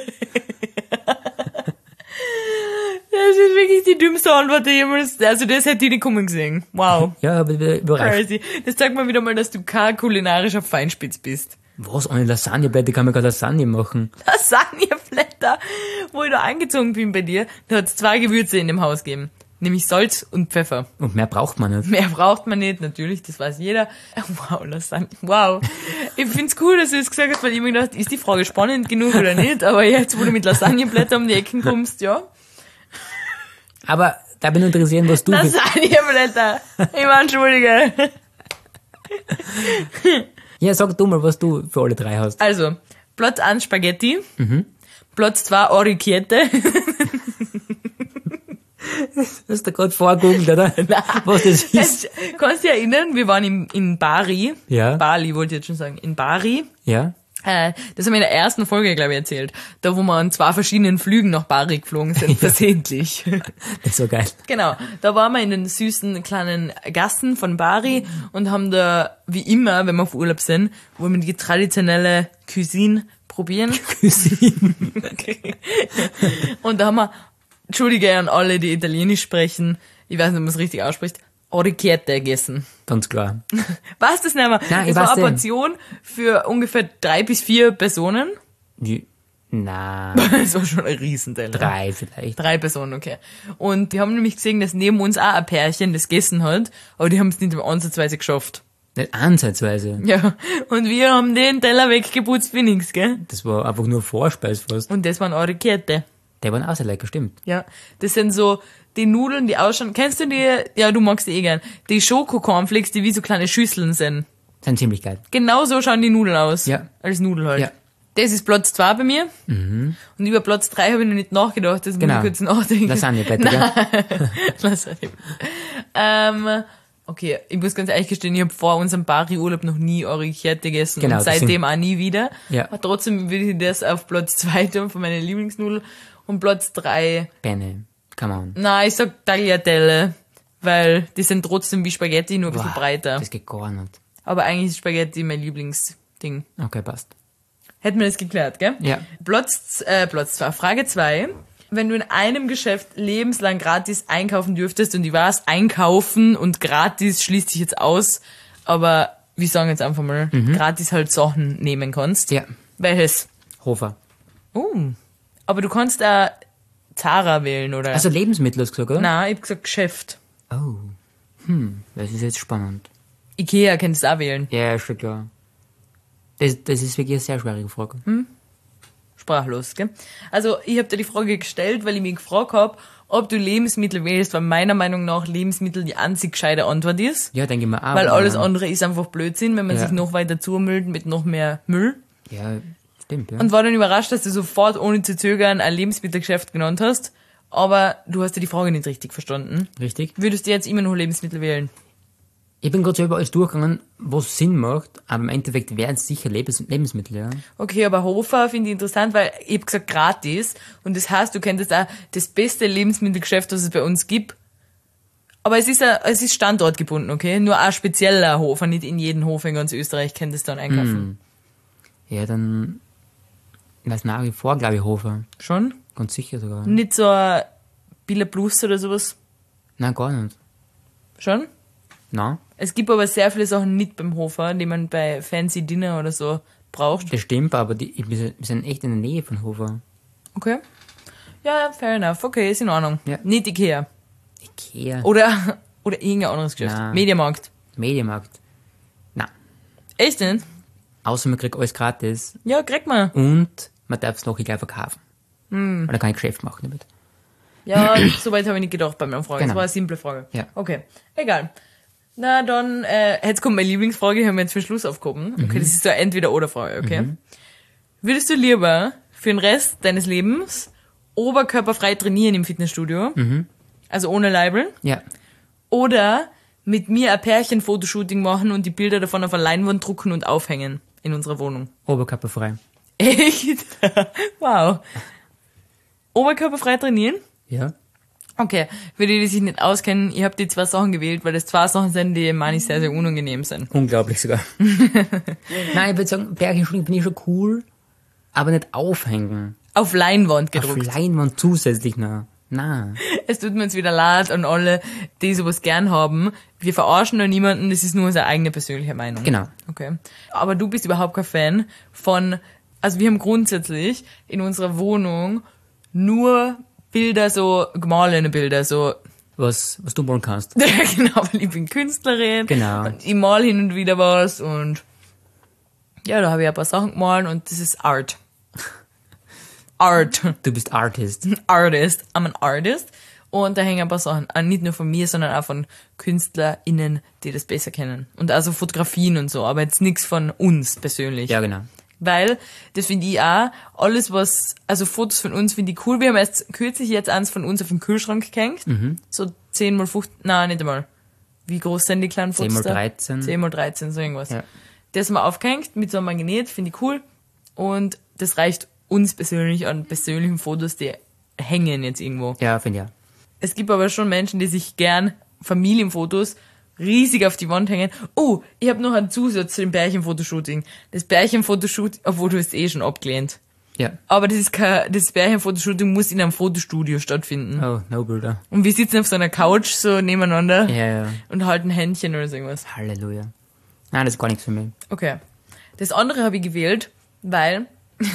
A: Das ist wirklich die dümmste Antwort, die jemals, also das hätte ich nicht kommen gesehen. Wow.
B: Ja, aber wieder überrascht.
A: Crazy. Das zeigt mir wieder mal, dass du kein kulinarischer Feinspitz bist.
B: Was? Ohne Lasagneblätter kann man gar Lasagne machen.
A: Lasagneblätter, wo ich da eingezogen bin bei dir, da hat es zwei Gewürze in dem Haus gegeben. Nämlich Salz und Pfeffer.
B: Und mehr braucht man nicht.
A: Mehr braucht man nicht, natürlich, das weiß jeder. Wow, Lasagne, wow. Ich find's cool, dass du das gesagt hast, weil ich mir gedacht, ist die Frage spannend genug oder nicht? Aber jetzt, wo du mit Lasagneblättern um die Ecken kommst, ja.
B: Aber da bin ich interessiert, was du... für-
A: Lasagneblätter. Ich war entschuldige.
B: Ja, sag du mal, was du für alle drei hast.
A: Also, Platz eins Spaghetti.
B: Mhm.
A: Platz zwei Orecchiette.
B: Hast du gerade vorgegoogelt, oder? Was das ist?
A: Es, kannst du dich erinnern, wir waren in, in Bari.
B: Ja.
A: Bali wollte ich jetzt schon sagen. In Bari.
B: Ja.
A: Äh, das haben wir in der ersten Folge, glaube ich, erzählt. Da, wo wir an zwei verschiedenen Flügen nach Bari geflogen sind, versehentlich.
B: Das war geil.
A: Genau. Da waren wir in den süßen kleinen Gassen von Bari und haben da, wie immer, wenn wir auf Urlaub sind, wollen wir die traditionelle Cuisine probieren.
B: Cuisine.
A: Okay. Und da haben wir, Entschuldige an alle, die Italienisch sprechen, ich weiß nicht, ob man es richtig ausspricht, Orecchiette gegessen.
B: Ganz klar.
A: Weißt du das nicht mehr?
B: Nein, ich
A: das war
B: weiß
A: eine
B: nicht.
A: Portion für ungefähr drei bis vier Personen.
B: Wie- Na,
A: Das war schon ein Riesenteller.
B: drei vielleicht.
A: Drei Personen, okay. Und die haben nämlich gesehen, dass neben uns auch ein Pärchen das gegessen hat, aber die haben es nicht im Ansatzweise geschafft.
B: Nicht ansatzweise.
A: Ja. Und wir haben den Teller weggeputzt wie nix, gell?
B: Das war einfach nur Vorspeis fast.
A: Und das waren Orecchiette.
B: Der war auch sehr lecker, stimmt.
A: Ja. Das sind so die Nudeln, die ausschauen. Kennst du die? Ja, du magst die eh gern. Die Schoko-Cornflakes, die wie so kleine Schüsseln sind.
B: Sind ziemlich geil.
A: Genau so schauen die Nudeln aus.
B: Ja.
A: Als Nudel halt.
B: Ja.
A: Das ist Platz zwei bei mir. Mhm. Und über Platz drei habe ich noch nicht nachgedacht. Das muss
B: Genau.
A: ich kurz nachdenken.
B: Lasagne bitte, gell?
A: Lasagne. ähm, okay, ich muss ganz ehrlich gestehen, ich habe vor unserem Bari-Urlaub noch nie Orecchiette gegessen.
B: Genau,
A: und
B: das
A: seitdem
B: sind-
A: auch nie wieder.
B: Ja.
A: Aber trotzdem würde ich das auf Platz zwei tun von meinen Lieblingsnudeln. Und Platz drei,
B: Bene. Come on.
A: na, ich sag Tagliatelle. Weil die sind trotzdem wie Spaghetti, nur ein bisschen
B: Boah,
A: breiter.
B: Das geht gar nicht.
A: Aber eigentlich ist Spaghetti mein Lieblingsding.
B: Okay, passt.
A: Hätten wir das geklärt, gell?
B: Ja.
A: Platz, äh, Platz zwei. Frage zwei. Wenn du in einem Geschäft lebenslang gratis einkaufen dürftest, und ich weiß, einkaufen und gratis schließt sich jetzt aus, aber wir sagen jetzt einfach mal, gratis halt Sachen nehmen kannst.
B: Ja.
A: Welches?
B: Hofer.
A: Oh. Aber du kannst da Zara wählen, oder?
B: Also Lebensmittel hast du gesagt, oder?
A: Nein, ich hab gesagt Geschäft.
B: Oh. Hm, das ist jetzt spannend.
A: Ikea kannst du auch wählen.
B: Ja, ist schon klar. Das, das ist wirklich eine sehr schwierige Frage.
A: Sprachlos, gell? Also, ich habe dir die Frage gestellt, weil ich mich gefragt habe, ob du Lebensmittel wählst, weil meiner Meinung nach Lebensmittel die einzig gescheite Antwort ist.
B: Ja, denke ich mir auch.
A: Weil alles
B: Ja.
A: andere ist einfach Blödsinn, wenn man
B: Ja.
A: sich noch weiter zumüllt mit noch mehr Müll.
B: Ja, stimmt, ja.
A: Und war dann überrascht, dass du sofort ohne zu zögern ein Lebensmittelgeschäft genannt hast. Aber du hast ja die Frage nicht richtig verstanden.
B: Richtig.
A: Würdest du jetzt immer noch Lebensmittel wählen?
B: Ich bin gerade selber alles durchgegangen, was Sinn macht, aber im Endeffekt wären es sicher Lebens Lebensmittel, ja.
A: Okay, aber Hofer finde ich interessant, weil ich hab gesagt gratis. Und das heißt, du könntest auch das beste Lebensmittelgeschäft, das es bei uns gibt. Aber es ist a, es ist standortgebunden, okay? Nur ein spezieller Hofer, nicht in jedem Hof in ganz Österreich könntest du dann einkaufen.
B: Ja, dann lass nach wie vor, glaube ich, Hofer.
A: Schon?
B: Ganz sicher sogar.
A: Nicht so ein Billa Plus oder sowas?
B: Nein, gar nicht.
A: Schon?
B: Nein,
A: Es gibt aber sehr viele Sachen nicht beim Hofer, die man bei Fancy Dinner oder so braucht.
B: das stimmt, aber die, wir sind- wir sind echt in der Nähe von Hofer.
A: Okay. Ja, fair enough. Okay, ist in Ordnung.
B: Ja.
A: Nicht Ikea.
B: Ikea,
A: Oder, oder irgendein anderes Geschäft.
B: Nein.
A: Mediamarkt.
B: Mediamarkt. Nein.
A: Echt nicht?
B: Außer man kriegt alles gratis
A: Ja, kriegt man.
B: und man darf es noch gleich verkaufen. Hm. Oder kann ich Geschäft machen damit.
A: Ja, soweit habe ich nicht gedacht bei meiner Frage. Das
B: Genau.
A: war eine simple Frage.
B: Ja.
A: Okay, egal. Na dann, äh, jetzt kommt meine Lieblingsfrage, die haben wir jetzt für den Schluss aufgehoben. Okay, das ist so eine Entweder-Oder-Frage, okay? Würdest du lieber für den Rest deines Lebens oberkörperfrei trainieren im Fitnessstudio, also ohne Leibel,
B: Ja.
A: oder mit mir ein Pärchen-Fotoshooting machen und die Bilder davon auf eine Leinwand drucken und aufhängen in unserer Wohnung?
B: Oberkörperfrei.
A: Echt? Wow. Oberkörperfrei trainieren?
B: Ja.
A: Okay, für die, die sich nicht auskennen, ich habe die zwei Sachen gewählt, weil das zwei Sachen sind, die meine ich sehr, sehr unangenehm sind.
B: Unglaublich sogar. Nein, ich würde sagen, Bergenschulen bin ich schon cool, aber nicht aufhängen.
A: Auf Leinwand
B: Auf
A: gedruckt.
B: Leinwand zusätzlich noch. Nein.
A: Es tut mir jetzt wieder leid an alle, die sowas gern haben. Wir verarschen da niemanden, das ist nur unsere eigene persönliche Meinung.
B: Genau.
A: Okay. Aber du bist überhaupt kein Fan von, also wir haben grundsätzlich in unserer Wohnung nur Bilder, so gemahlene Bilder, so,
B: Was, was du malen kannst.
A: genau, weil ich bin Künstlerin.
B: Genau.
A: Und ich mal hin und wieder was und ja, da habe ich ein paar Sachen gemalt und das ist Art. Art.
B: Du bist Artist.
A: Artist. I'm an artist. Und da hängen ein paar Sachen an, nicht nur von mir, sondern auch von KünstlerInnen, die das besser kennen. Und also Fotografien und so, aber jetzt nichts von uns persönlich.
B: Ja, genau.
A: Weil, das finde ich auch, alles was, also Fotos von uns finde ich cool. Wir haben erst kürzlich jetzt eins von uns auf den Kühlschrank gehängt.
B: Mhm.
A: So zehn mal fünfzehn, nein, nicht einmal. Wie groß sind die kleinen Fotos
B: zehn mal
A: da?
B: dreizehn.
A: zehn mal dreizehn, so irgendwas.
B: Ja.
A: Das haben wir aufgehängt mit so einem Magnet, finde ich cool. Und das reicht uns persönlich an persönlichen Fotos, die hängen jetzt irgendwo.
B: Ja, finde ich auch.
A: Es gibt aber schon Menschen, die sich gern Familienfotos riesig auf die Wand hängen. Oh, ich habe noch einen Zusatz zu dem Bärchenfotoshooting. Das Bärchenfotoshooting, obwohl du es eh schon abgelehnt.
B: Ja.
A: Aber das ist kein, das Bärchenfotoshooting muss in einem Fotostudio stattfinden.
B: Oh, no, Bruder.
A: Und wir sitzen auf so einer Couch so nebeneinander
B: Ja, ja.
A: und halten Händchen oder so irgendwas.
B: Halleluja. Nein, das ist gar nichts für mich.
A: Okay. Das andere habe ich gewählt, weil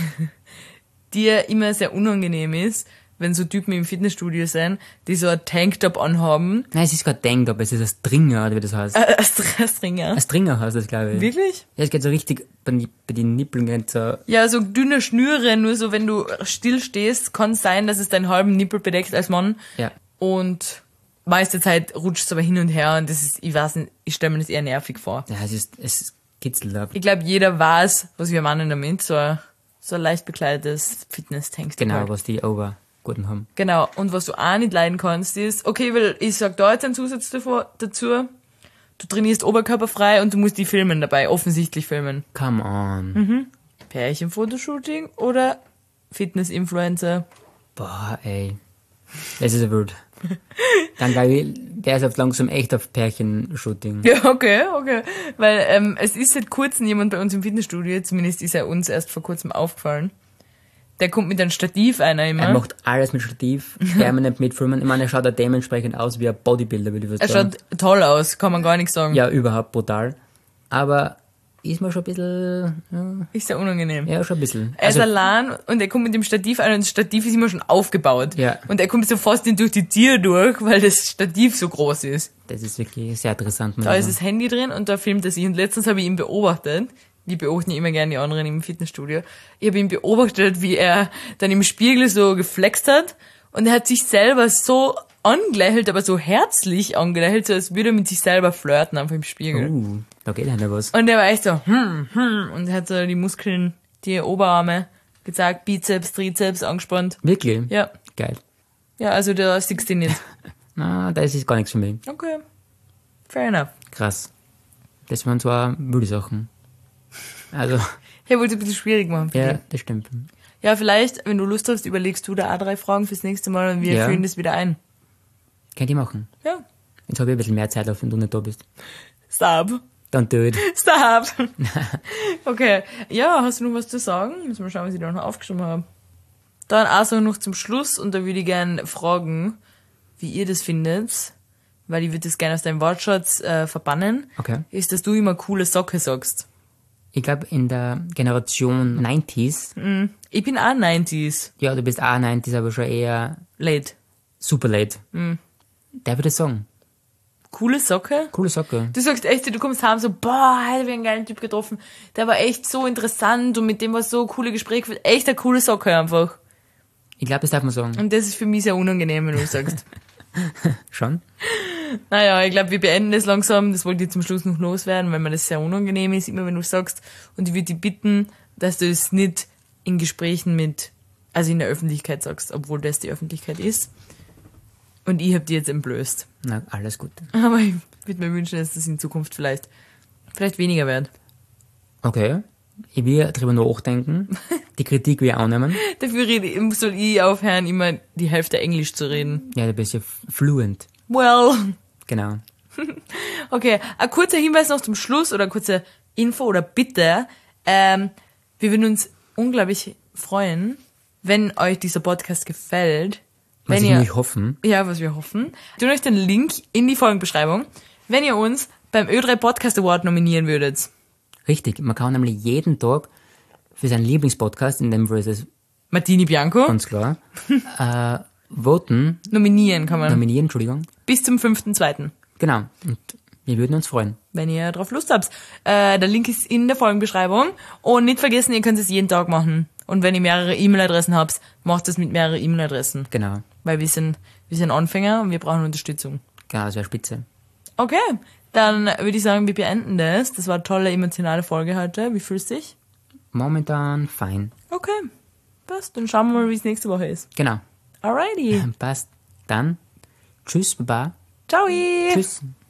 A: dir immer sehr unangenehm ist, wenn so Typen im Fitnessstudio sind, die so ein Tanktop anhaben.
B: Nein, es ist kein Tanktop, es ist ein Stringer, oder wie das heißt.
A: Äh, ein Stringer.
B: Ein Stringer heißt das, glaube ich.
A: Wirklich?
B: Ja, es geht so richtig, bei, den- bei den Nippeln geht so,
A: Ja, so dünne Schnüre, nur so, wenn du still stehst, kann es sein, dass es deinen halben Nippel bedeckt als Mann.
B: ja.
A: Und meiste Zeit rutscht es aber hin und her und das ist, ich weiß nicht, ich stelle mir das eher nervig vor.
B: Ja, es ist, es kitzelt ab.
A: Ich glaube, jeder weiß, was wir meinen damit, so ein, so ein leicht bekleidetes Fitness-Tank.
B: Genau,
A: halt.
B: was die Obergurten haben.
A: Genau. Und was du auch nicht leiden kannst, ist, okay, weil ich sag da jetzt einen Zusatz davor, dazu, du trainierst oberkörperfrei und du musst die filmen dabei, offensichtlich filmen.
B: Come on.
A: Mhm. Pärchenfotoshooting oder Fitness-Influencer?
B: Boah, ey. Das ist ja wild. Dann glaube ich, der ist auf langsam echt auf Pärchenshooting.
A: Ja, okay, okay. Weil ähm, es ist seit kurzem jemand bei uns im Fitnessstudio, zumindest ist er uns erst vor kurzem aufgefallen. Der kommt mit einem Stativ einer immer.
B: Er macht alles mit Stativ, permanent mitfilmen. Ich meine, er schaut auch dementsprechend aus wie ein Bodybuilder, würde ich
A: er
B: sagen.
A: schaut toll aus, kann man gar nicht sagen.
B: Ja, überhaupt brutal. Aber ist mir schon ein bisschen, ja,
A: Ist sehr unangenehm.
B: ja schon ein bisschen.
A: Er ist allein und er kommt mit dem Stativ an und das Stativ ist immer schon aufgebaut.
B: Ja.
A: Und er kommt so fast durch die Tür durch, weil das Stativ so groß ist.
B: Das ist wirklich sehr interessant. muss
A: Da
B: ich
A: ist
B: sagen.
A: das Handy drin und da filmt er sich. Und letztens habe ich ihn beobachtet. Die beobachten ja immer gerne die anderen im Fitnessstudio. Ich habe ihn beobachtet, wie er dann im Spiegel so geflext hat. Und er hat sich selber so angelächelt, aber so herzlich angelächelt, so als würde er mit sich selber flirten, einfach im Spiegel.
B: Uh, da geht einer was.
A: Und er war echt so, hm, hm. Und er hat so die Muskeln, die Oberarme gezeigt, Bizeps, Trizeps angespannt.
B: Wirklich?
A: Ja.
B: Geil.
A: Ja, also da siehst du ihn nicht.
B: Na, das ist gar nichts für mich.
A: Okay. Fair enough.
B: Krass. Das waren zwar wilde Sachen. Also,
A: Hey, wollte ein bisschen schwierig machen für
B: ja,
A: dich.
B: das stimmt.
A: Ja, vielleicht, wenn du Lust hast, überlegst du da auch drei Fragen fürs nächste Mal und wir
B: Ja.
A: führen das wieder ein.
B: Könnt ihr machen.
A: Ja.
B: Jetzt habe ich ein bisschen mehr Zeit, auf wenn du nicht da bist.
A: Stop.
B: Dann do it.
A: Stop. Okay. Ja, hast du noch was zu sagen? Müssen wir schauen, was ich da noch aufgeschrieben habe. Dann also noch zum Schluss und da würde ich gerne fragen, wie ihr das findet, weil ich würde das gerne aus deinem Wortschatz äh, verbannen,
B: Okay.
A: ist, dass du immer coole Socke sagst.
B: Ich glaube, in der Generation neunziger,
A: Ich bin auch neunziger.
B: ja, du bist auch neunziger, aber schon eher
A: Late.
B: super late. Der würde ich sagen.
A: Coole Socke?
B: Coole Socke.
A: Du sagst echt, du kommst heim so, boah, heute hab ich einen geilen Typ getroffen. Der war echt so interessant und mit dem war so coole Gespräche geführt. Echt eine coole Socke einfach.
B: Ich glaube, das darf man sagen.
A: Und das ist für mich sehr unangenehm, wenn du sagst.
B: Schon?
A: Naja, ich glaube, wir beenden das langsam. Das wollte ich zum Schluss noch loswerden, weil mir das sehr unangenehm ist, immer wenn du sagst. Und ich würde dich bitten, dass du es nicht in Gesprächen mit, also in der Öffentlichkeit sagst, obwohl das die Öffentlichkeit ist. Und ich habe die jetzt entblößt.
B: Na, alles gut.
A: Aber ich würde mir wünschen, dass das in Zukunft vielleicht, vielleicht weniger wird.
B: Okay. Ich will drüber nachdenken. Die Kritik will ich annehmen.
A: Dafür rede, soll ich aufhören, immer die Hälfte Englisch zu reden.
B: Ja, du bist ja fluent.
A: Well.
B: Genau.
A: Okay, ein kurzer Hinweis noch zum Schluss oder eine kurze Info oder Bitte. Ähm, wir würden uns unglaublich freuen, wenn euch dieser Podcast gefällt.
B: Was
A: Wenn
B: ich
A: ihr,
B: nämlich hoffen.
A: ja, was wir hoffen. Tut euch den Link in die Folgenbeschreibung, wenn ihr uns beim Ö drei Podcast Award nominieren würdet.
B: Richtig. Man kann nämlich jeden Tag für seinen Lieblingspodcast, in dem Fall ist es
A: Martini Bianco.
B: ganz klar, äh, voten,
A: Nominieren kann man.
B: nominieren, Entschuldigung.
A: Bis zum fünften zweiten
B: Genau. Und wir würden uns freuen.
A: wenn ihr drauf Lust habt. Äh, der Link ist in der Folgenbeschreibung. Und nicht vergessen, ihr könnt es jeden Tag machen. Und wenn ihr mehrere E-Mail-Adressen habt, macht es mit mehreren E-Mail-Adressen.
B: Genau.
A: Weil wir sind, wir sind Anfänger und wir brauchen Unterstützung.
B: Genau, das wäre spitze.
A: Okay, dann würde ich sagen, wir beenden das. Das war eine tolle emotionale Folge heute. Wie fühlst du dich?
B: momentan fein.
A: Okay, passt. Dann schauen wir mal, wie es nächste Woche ist.
B: Genau.
A: Alrighty.
B: Passt. Dann, tschüss, baba.
A: Ciao.
B: Tschüss.